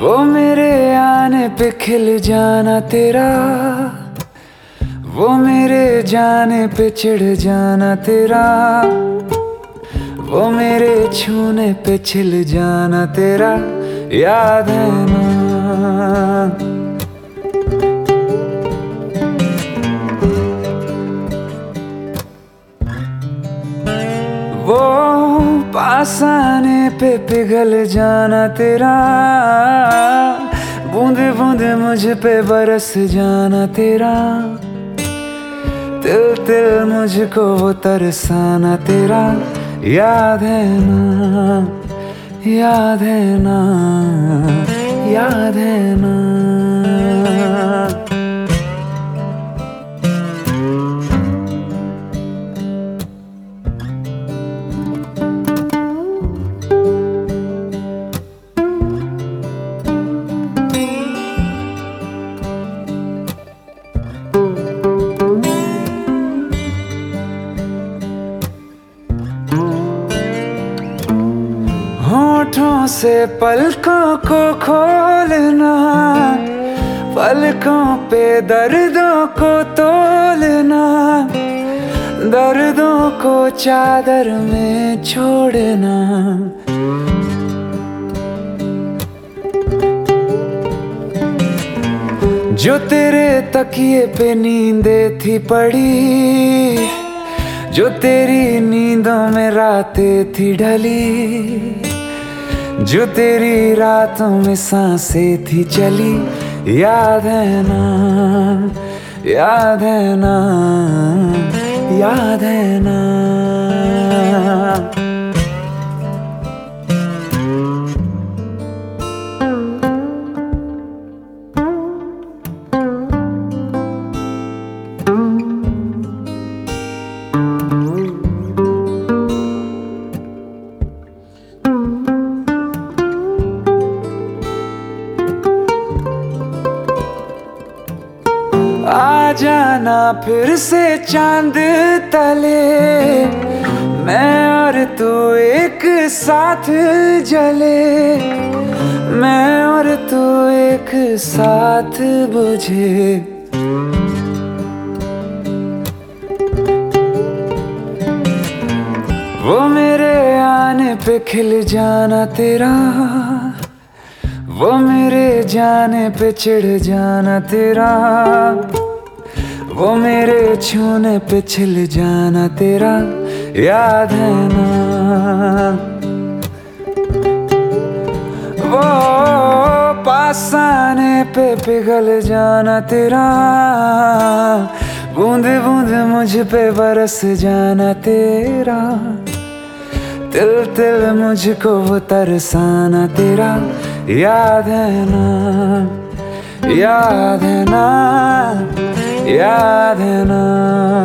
वो मेरे आने पे खिल जाना तेरा, वो मेरे जाने पे चिढ़ जाना तेरा, वो मेरे छूने पे छिल जाना तेरा, याद है ना। वो पास आने पे पिघल जाना तेरा, बूंदे बूंदे मुझ पे बरस जाना तेरा, तिल तिल मुझको वो तरसाना तेरा, याद है ना, याद है ना, याद है ना। होठों से पलकों को खोलना, पलकों पे दर्दों को तोलना, दर्दों को चादर में छोड़ना। जो तेरे तकिए पे नींदे थी पड़ी, जो तेरी नींदों में रातें थी ढली, जो तेरी रातों में सांसें थी चली, याद है ना, याद है ना, याद है ना। आ जाना फिर से चांद तले, मैं और तू एक साथ जले, मैं और तू एक साथ बुझे। वो मेरे आने पे खिल जाना तेरा, वो मेरे जाने पे चिढ़ जाना तेरा, वो मेरे छूने पे छिल जाना तेरा, याद है ना। वो पास आने पे पिघल जाना तेरा, बूंदे बूंदे मुझ पे बरस जाना तेरा, तिल तिल मुझको वो तरसाना तेरा, याद है ना, याद है ना, याद है ना।